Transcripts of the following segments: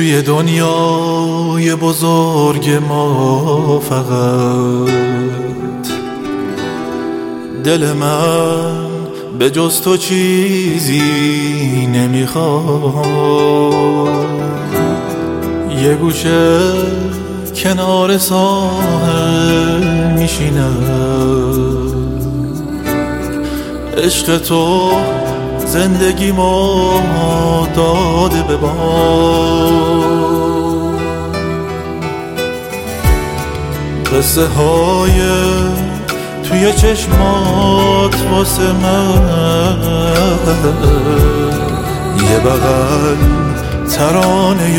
توی دنیای بزرگ ما فقط دل من به جز تو چیزی نمیخواد. یه گوشه کنار ساحل میشینم، عشق تو زندگی ما داده به باد. قصه های توی چشمات واسه من یه بغل ترانه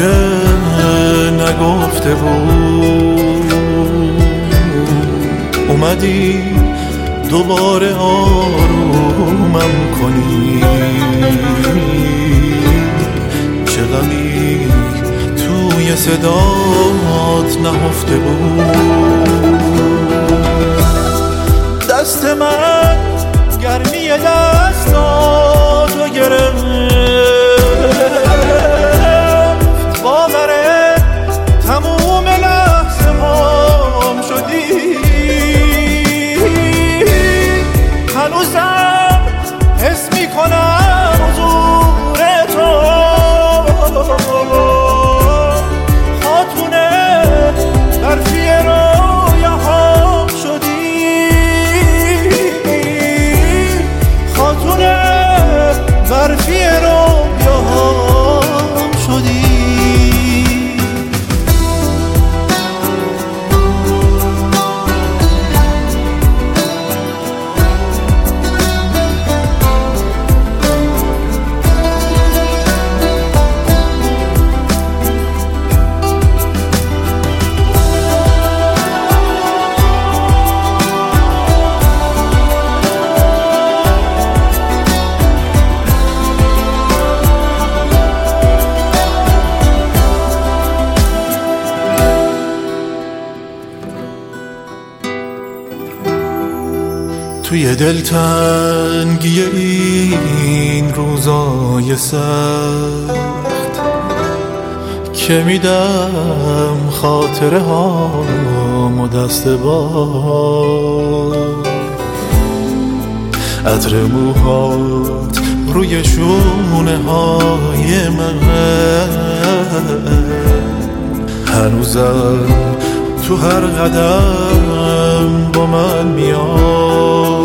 نگفته بود. اومدی دوباره آرومم کنی، چه غمی توی صدات نهفته بود. دست من گرمی دستاتو گرفت، باوره تموم لحظه هام شدی. هنوزم حس میکنم حضور تو، خاتون برفی رویاهام شدی، خاتون برفی رویاهام شدی. توی دلتنگی این روزای سخت که میدم خاطره هامو دست باد. عطر موهات روی شونه های من هنوزم تو هر قدم با من میاد.